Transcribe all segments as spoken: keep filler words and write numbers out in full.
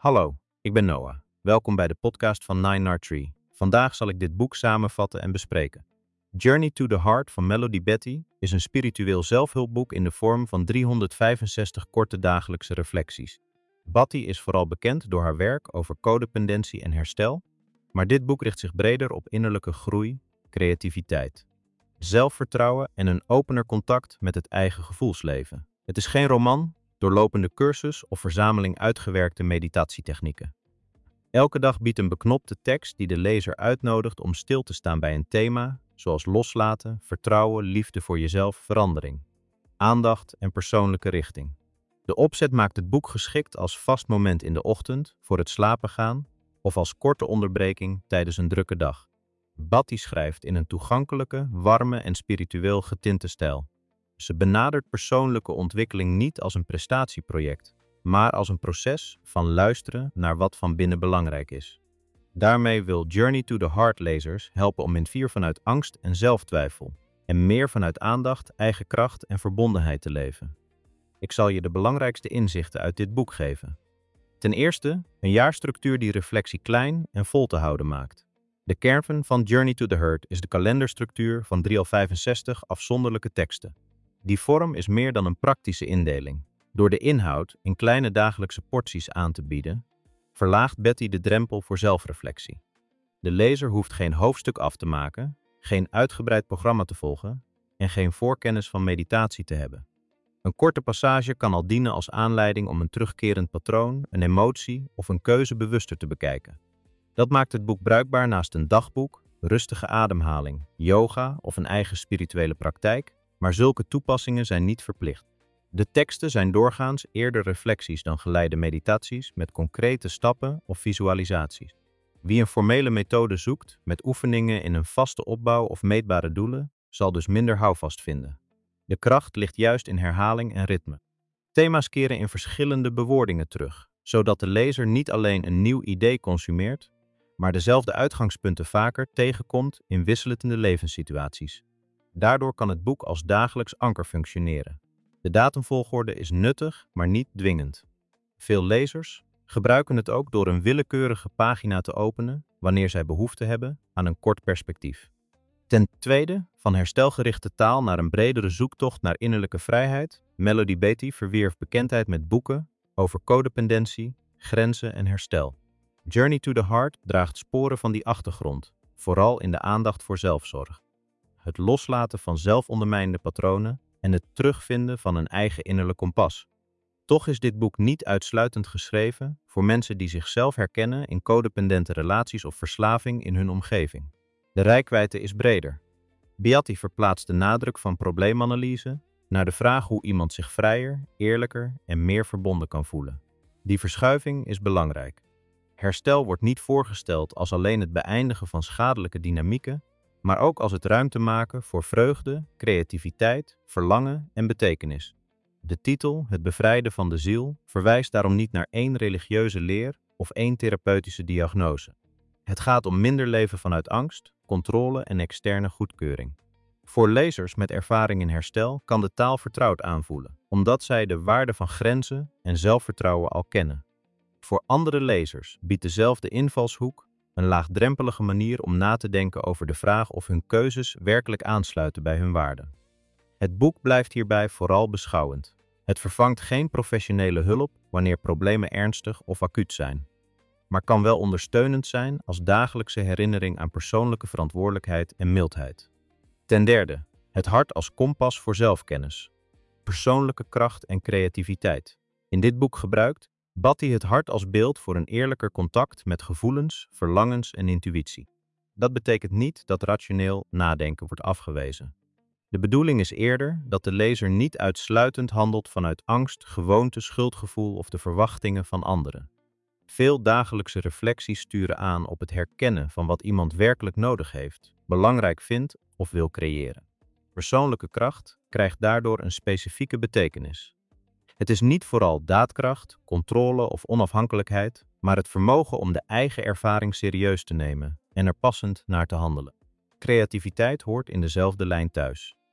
Hallo, ik ben Noah. Welkom bij de podcast van Nine Nard Tree. Vandaag zal ik dit boek samenvatten en bespreken. Journey to the Heart van Melody Beattie is een spiritueel zelfhulpboek in de vorm van driehonderdvijfenzestig korte dagelijkse reflecties. Beattie is vooral bekend door haar werk over codependentie en herstel, maar dit boek richt zich breder op innerlijke groei, creativiteit, zelfvertrouwen en een opener contact met het eigen gevoelsleven. Het is geen roman, doorlopende cursus of verzameling uitgewerkte meditatietechnieken. Elke dag biedt een beknopte tekst die de lezer uitnodigt om stil te staan bij een thema, zoals loslaten, vertrouwen, liefde voor jezelf, verandering, aandacht en persoonlijke richting. De opzet maakt het boek geschikt als vast moment in de ochtend, voor het slapen gaan of als korte onderbreking tijdens een drukke dag. Beattie schrijft in een toegankelijke, warme en spiritueel getinte stijl. Ze benadert persoonlijke ontwikkeling niet als een prestatieproject, maar als een proces van luisteren naar wat van binnen belangrijk is. Daarmee wil Journey to the Heart lezers helpen om minder vanuit angst en zelftwijfel en meer vanuit aandacht, eigen kracht en verbondenheid te leven. Ik zal je de belangrijkste inzichten uit dit boek geven. Ten eerste, een jaarstructuur die reflectie klein en vol te houden maakt. De kern van Journey to the Heart is de kalenderstructuur van driehonderdvijfenzestig afzonderlijke teksten. Die vorm is meer dan een praktische indeling. Door de inhoud in kleine dagelijkse porties aan te bieden, verlaagt Beattie de drempel voor zelfreflectie. De lezer hoeft geen hoofdstuk af te maken, geen uitgebreid programma te volgen en geen voorkennis van meditatie te hebben. Een korte passage kan al dienen als aanleiding om een terugkerend patroon, een emotie of een keuze bewuster te bekijken. Dat maakt het boek bruikbaar naast een dagboek, rustige ademhaling, yoga of een eigen spirituele praktijk, maar zulke toepassingen zijn niet verplicht. De teksten zijn doorgaans eerder reflecties dan geleide meditaties met concrete stappen of visualisaties. Wie een formele methode zoekt met oefeningen in een vaste opbouw of meetbare doelen, zal dus minder houvast vinden. De kracht ligt juist in herhaling en ritme. Thema's keren in verschillende bewoordingen terug, zodat de lezer niet alleen een nieuw idee consumeert, maar dezelfde uitgangspunten vaker tegenkomt in wisselende levenssituaties. Daardoor kan het boek als dagelijks anker functioneren. De datumvolgorde is nuttig, maar niet dwingend. Veel lezers gebruiken het ook door een willekeurige pagina te openen wanneer zij behoefte hebben aan een kort perspectief. Ten tweede, van herstelgerichte taal naar een bredere zoektocht naar innerlijke vrijheid. Melody Beattie verwierf bekendheid met boeken over codependentie, grenzen en herstel. Journey to the Heart draagt sporen van die achtergrond, vooral in de aandacht voor zelfzorg. Het loslaten van zelfondermijnende patronen en het terugvinden van een eigen innerlijk kompas. Toch is dit boek niet uitsluitend geschreven voor mensen die zichzelf herkennen in codependente relaties of verslaving in hun omgeving. De reikwijdte is breder. Beattie verplaatst de nadruk van probleemanalyse naar de vraag hoe iemand zich vrijer, eerlijker en meer verbonden kan voelen. Die verschuiving is belangrijk. Herstel wordt niet voorgesteld als alleen het beëindigen van schadelijke dynamieken, maar ook als het ruimte maken voor vreugde, creativiteit, verlangen en betekenis. De titel, Het bevrijden van de ziel, verwijst daarom niet naar één religieuze leer of één therapeutische diagnose. Het gaat om minder leven vanuit angst, controle en externe goedkeuring. Voor lezers met ervaring in herstel kan de taal vertrouwd aanvoelen, omdat zij de waarde van grenzen en zelfvertrouwen al kennen. Voor andere lezers biedt dezelfde invalshoek een laagdrempelige manier om na te denken over de vraag of hun keuzes werkelijk aansluiten bij hun waarden. Het boek blijft hierbij vooral beschouwend. Het vervangt geen professionele hulp wanneer problemen ernstig of acuut zijn, maar kan wel ondersteunend zijn als dagelijkse herinnering aan persoonlijke verantwoordelijkheid en mildheid. Ten derde, het hart als kompas voor zelfkennis, persoonlijke kracht en creativiteit. In dit boek gebruikt Beattie het hart als beeld voor een eerlijker contact met gevoelens, verlangens en intuïtie. Dat betekent niet dat rationeel nadenken wordt afgewezen. De bedoeling is eerder dat de lezer niet uitsluitend handelt vanuit angst, gewoonte, schuldgevoel of de verwachtingen van anderen. Veel dagelijkse reflecties sturen aan op het herkennen van wat iemand werkelijk nodig heeft, belangrijk vindt of wil creëren. Persoonlijke kracht krijgt daardoor een specifieke betekenis. Het is niet vooral daadkracht, controle of onafhankelijkheid, maar het vermogen om de eigen ervaring serieus te nemen en er passend naar te handelen. Creativiteit hoort in dezelfde lijn thuis.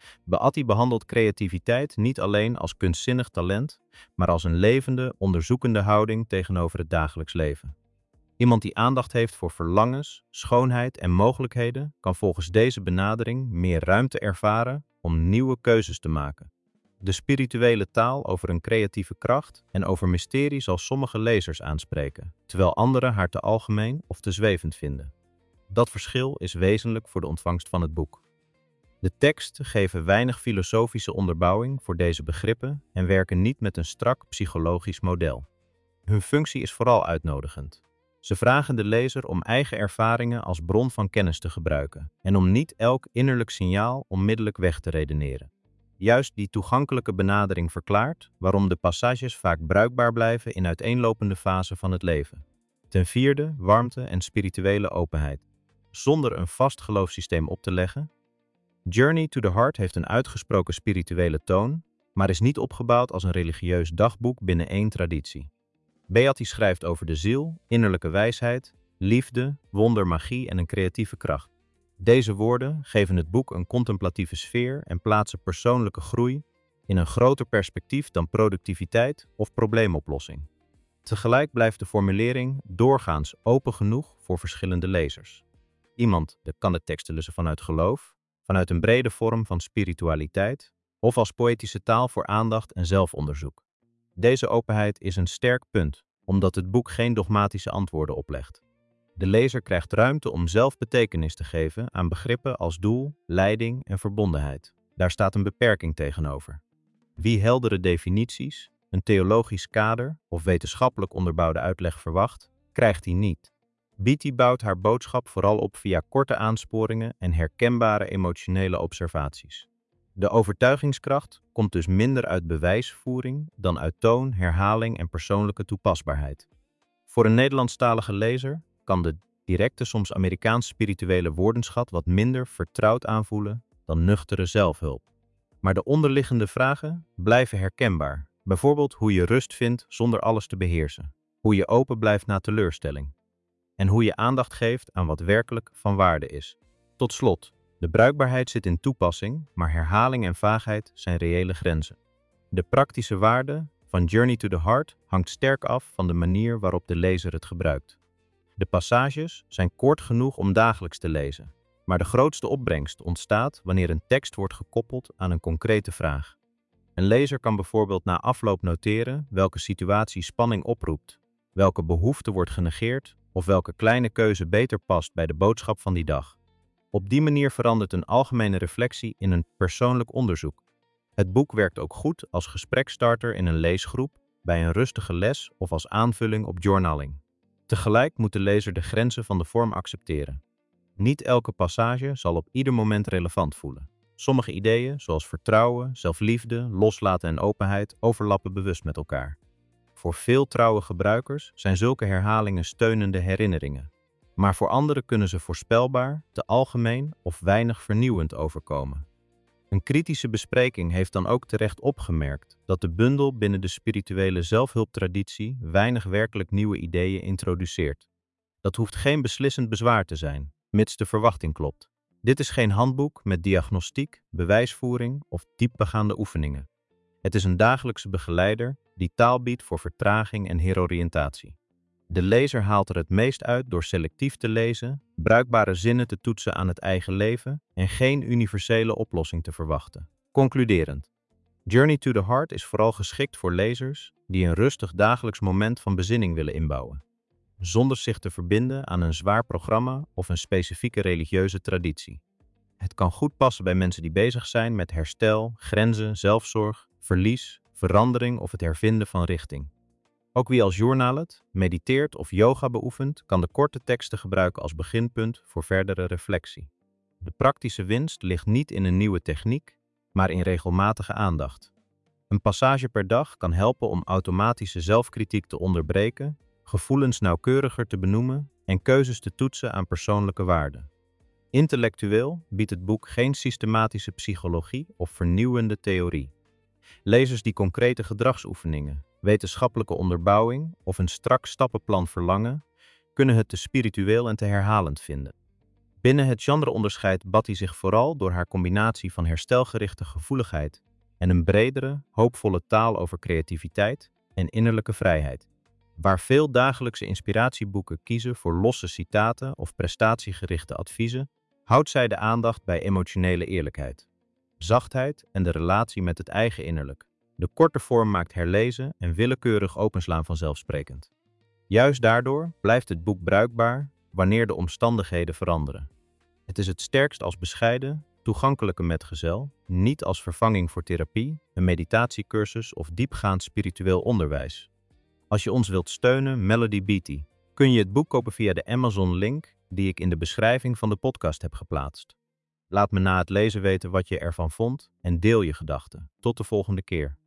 Beatty behandelt creativiteit niet alleen als kunstzinnig talent, maar als een levende, onderzoekende houding tegenover het dagelijks leven. Iemand die aandacht heeft voor verlangens, schoonheid en mogelijkheden kan volgens deze benadering meer ruimte ervaren om nieuwe keuzes te maken. De spirituele taal over een creatieve kracht en over mysterie zal sommige lezers aanspreken, terwijl anderen haar te algemeen of te zwevend vinden. Dat verschil is wezenlijk voor de ontvangst van het boek. De teksten geven weinig filosofische onderbouwing voor deze begrippen en werken niet met een strak psychologisch model. Hun functie is vooral uitnodigend. Ze vragen de lezer om eigen ervaringen als bron van kennis te gebruiken en om niet elk innerlijk signaal onmiddellijk weg te redeneren. Juist die toegankelijke benadering verklaart waarom de passages vaak bruikbaar blijven in uiteenlopende fasen van het leven. Ten vierde, warmte en spirituele openheid. Zonder een vast geloofssysteem op te leggen. Journey to the Heart heeft een uitgesproken spirituele toon, maar is niet opgebouwd als een religieus dagboek binnen één traditie. Beatty schrijft over de ziel, innerlijke wijsheid, liefde, wonder, magie en een creatieve kracht. Deze woorden geven het boek een contemplatieve sfeer en plaatsen persoonlijke groei in een groter perspectief dan productiviteit of probleemoplossing. Tegelijk blijft de formulering doorgaans open genoeg voor verschillende lezers. Iemand kan de teksten lezen vanuit geloof, vanuit een brede vorm van spiritualiteit of als poëtische taal voor aandacht en zelfonderzoek. Deze openheid is een sterk punt, omdat het boek geen dogmatische antwoorden oplegt. De lezer krijgt ruimte om zelf betekenis te geven aan begrippen als doel, leiding en verbondenheid. Daar staat een beperking tegenover. Wie heldere definities, een theologisch kader of wetenschappelijk onderbouwde uitleg verwacht, krijgt die niet. Beatty bouwt haar boodschap vooral op via korte aansporingen en herkenbare emotionele observaties. De overtuigingskracht komt dus minder uit bewijsvoering dan uit toon, herhaling en persoonlijke toepasbaarheid. Voor een Nederlandstalige lezer kan de directe, soms Amerikaans spirituele woordenschat wat minder vertrouwd aanvoelen dan nuchtere zelfhulp. Maar de onderliggende vragen blijven herkenbaar. Bijvoorbeeld hoe je rust vindt zonder alles te beheersen. Hoe je open blijft na teleurstelling. En hoe je aandacht geeft aan wat werkelijk van waarde is. Tot slot, de bruikbaarheid zit in toepassing, maar herhaling en vaagheid zijn reële grenzen. De praktische waarde van Journey to the Heart hangt sterk af van de manier waarop de lezer het gebruikt. De passages zijn kort genoeg om dagelijks te lezen, maar de grootste opbrengst ontstaat wanneer een tekst wordt gekoppeld aan een concrete vraag. Een lezer kan bijvoorbeeld na afloop noteren welke situatie spanning oproept, welke behoefte wordt genegeerd of welke kleine keuze beter past bij de boodschap van die dag. Op die manier verandert een algemene reflectie in een persoonlijk onderzoek. Het boek werkt ook goed als gesprekstarter in een leesgroep, bij een rustige les of als aanvulling op journaling. Tegelijk moet de lezer de grenzen van de vorm accepteren. Niet elke passage zal op ieder moment relevant voelen. Sommige ideeën, zoals vertrouwen, zelfliefde, loslaten en openheid, overlappen bewust met elkaar. Voor veel trouwe gebruikers zijn zulke herhalingen steunende herinneringen. Maar voor anderen kunnen ze voorspelbaar, te algemeen of weinig vernieuwend overkomen. Een kritische bespreking heeft dan ook terecht opgemerkt dat de bundel binnen de spirituele zelfhulptraditie weinig werkelijk nieuwe ideeën introduceert. Dat hoeft geen beslissend bezwaar te zijn, mits de verwachting klopt. Dit is geen handboek met diagnostiek, bewijsvoering of diepgaande oefeningen. Het is een dagelijkse begeleider die taal biedt voor vertraging en heroriëntatie. De lezer haalt er het meest uit door selectief te lezen, bruikbare zinnen te toetsen aan het eigen leven en geen universele oplossing te verwachten. Concluderend. Journey to the Heart is vooral geschikt voor lezers die een rustig dagelijks moment van bezinning willen inbouwen, zonder zich te verbinden aan een zwaar programma of een specifieke religieuze traditie. Het kan goed passen bij mensen die bezig zijn met herstel, grenzen, zelfzorg, verlies, verandering of het hervinden van richting. Ook wie als journalet, mediteert of yoga beoefent, kan de korte teksten gebruiken als beginpunt voor verdere reflectie. De praktische winst ligt niet in een nieuwe techniek, maar in regelmatige aandacht. Een passage per dag kan helpen om automatische zelfkritiek te onderbreken, gevoelens nauwkeuriger te benoemen en keuzes te toetsen aan persoonlijke waarden. Intellectueel biedt het boek geen systematische psychologie of vernieuwende theorie. Lezers die concrete gedragsoefeningen, wetenschappelijke onderbouwing of een strak stappenplan verlangen, kunnen het te spiritueel en te herhalend vinden. Binnen het genreonderscheid badt hij zich vooral door haar combinatie van herstelgerichte gevoeligheid en een bredere, hoopvolle taal over creativiteit en innerlijke vrijheid. Waar veel dagelijkse inspiratieboeken kiezen voor losse citaten of prestatiegerichte adviezen, houdt zij de aandacht bij emotionele eerlijkheid, zachtheid en de relatie met het eigen innerlijk. De korte vorm maakt herlezen en willekeurig openslaan vanzelfsprekend. Juist daardoor blijft het boek bruikbaar wanneer de omstandigheden veranderen. Het is het sterkst als bescheiden, toegankelijke metgezel, niet als vervanging voor therapie, een meditatiecursus of diepgaand spiritueel onderwijs. Als je ons wilt steunen, Melody Beatty, kun je het boek kopen via de Amazon-link die ik in de beschrijving van de podcast heb geplaatst. Laat me na het lezen weten wat je ervan vond en deel je gedachten. Tot de volgende keer.